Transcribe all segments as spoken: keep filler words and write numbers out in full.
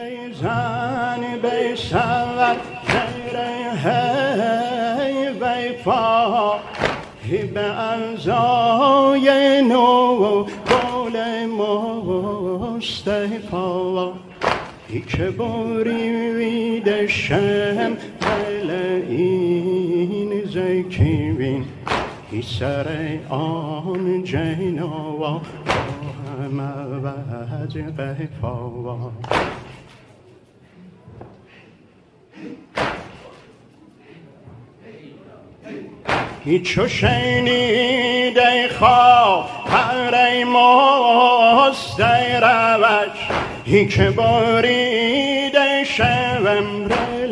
زن بشود هی وفا به ارزای نو گل مصطفی ای که بریده شم دل این زکیوین ای سر آن جینوا هم عوض قفاوا چو شنیده خواهر ای مستروش ای که بریده شوم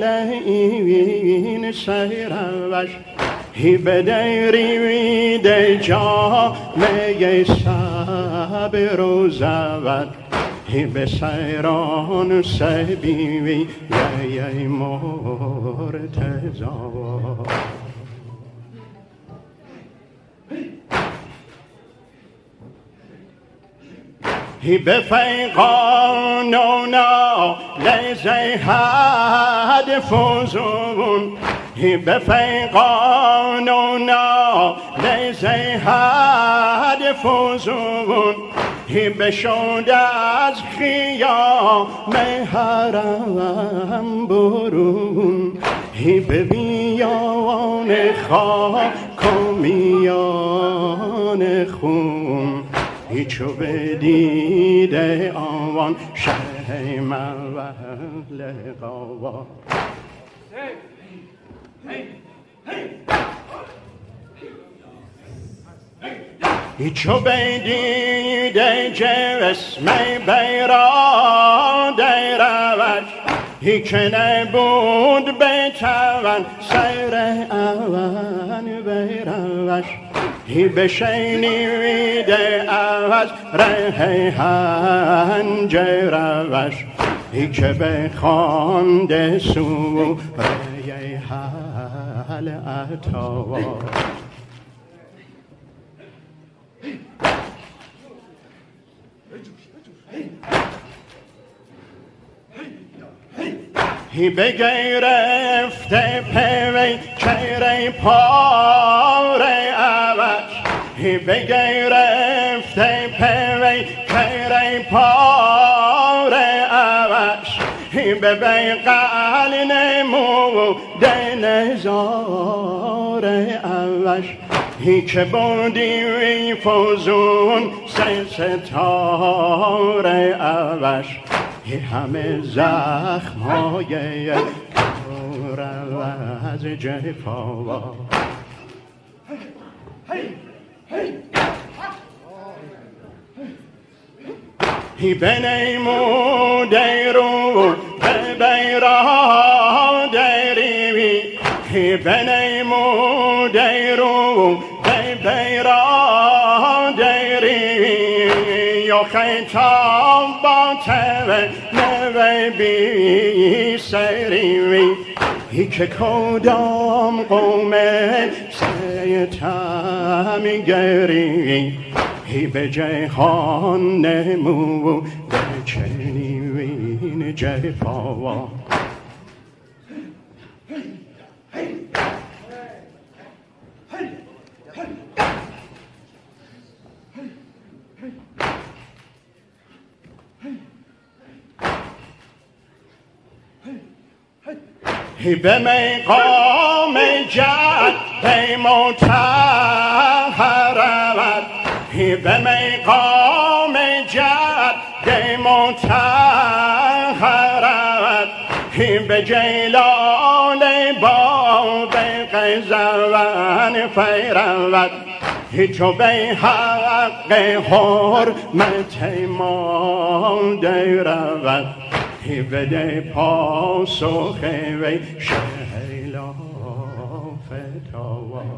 رلین سیروش ای بدریده جامه صبر و زود ای به سیران سبیوی یی مرتضا ای به فیقان و ناله حد فزون ای به فیقان و ناله حد فزون ای بشد از خیام حرم برون ای به بیان خاک و میان خون ای چو بدیده آوان شیم و لقوا ای چو بدیده جسم بیراده روش ای که نبود بتوان سیر اوان بیروش ای بشنیده از ره هنجه روش ای که بخوانده سوره حل اتوا ای بگرفته پوی چهره پاره اوش ای بگرفته پوی چهره پاره اوش ای به بیقل نموده نزاره اوش ای که بودی فوزون سه ستاره اوش ای همه زخم های کور از جفاوا ای بنیموده رو به بیراده ریوی ای بنیموده رو به بیراده ریوی و خیطان با تبه نوی بی سریوی ای که کدام قومه سیتم گری ای به جهان نمو به چنین جفاوا ای به مقام جد مطهر ای به مقام جد مطهر ای به جلال باب قزوان فیرود ای چو به حق حرمت مانده رود ای بده پاسخ وی شیلا فتاوا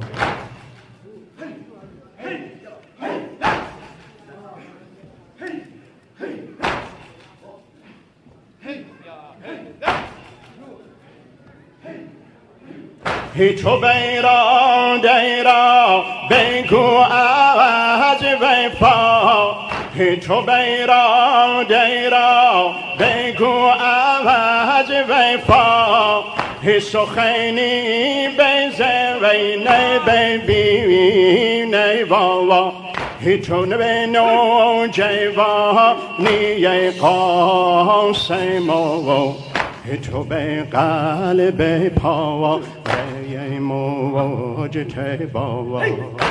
ای تو بیراده را بگو از وفا ای تو بیراده را بگو از عوض وفا سخنی بزوی نه ببینی واوا چون به نو جوانی قاسم و تو به قلب پاوا ای موج تباوا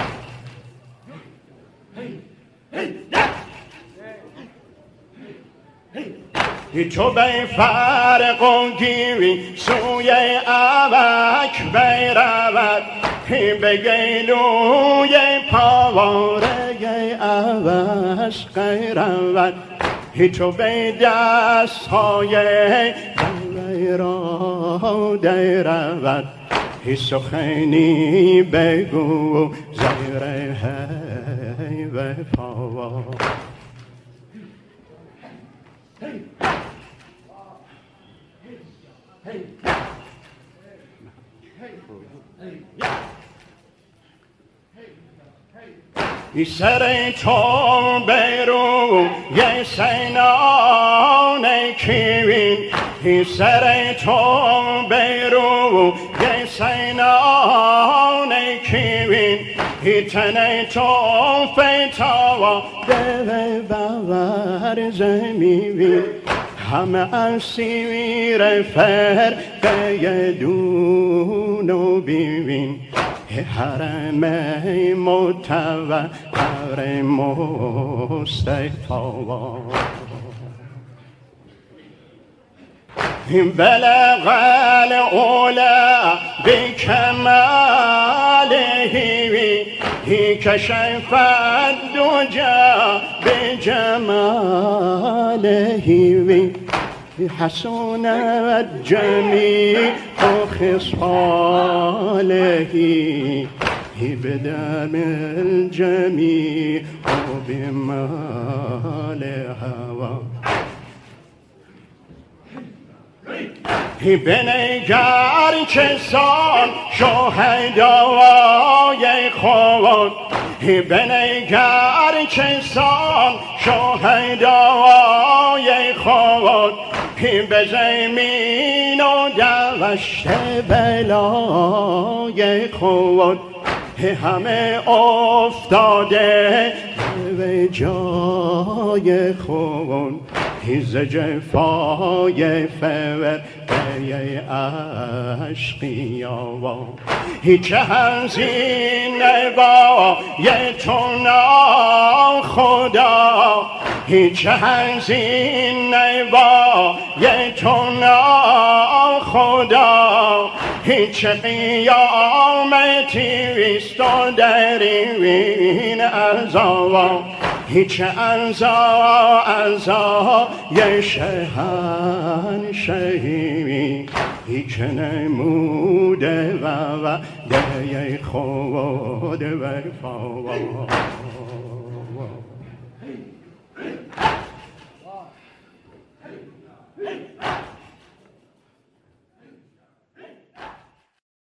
تو به فرق و گیری سوی اوک برود به گیلوی پاواره اوش قیرود تو به دست های را درود سخنی بگو زیر هی و پاوا ای سر تو برو یه سینان کیوین ای سر تو برو یه سینان کیوین ای تن تو فتاوا دل باور زمین همه اسیر فرقه دونو بیوین حرم متوقر مصطفی بلغ العلا بکماله کشف الدجى بجماله حسنت جمیع خصاله بدم الجمیع بمال هوا بنگر کسان شهدای خود بنگر کسان شهدای خود به زمین و دوشت بلای خود همه افتاده به جای خود ز جفای فرقه اشقیا هیچ هزینه با یه تو خدا هیچ هزینه با یه تو خدا هیچ قیامتی ویستو در این عذا هیچ عذا عذا یه شهنشهی هیچ نموده و وعده خود وفا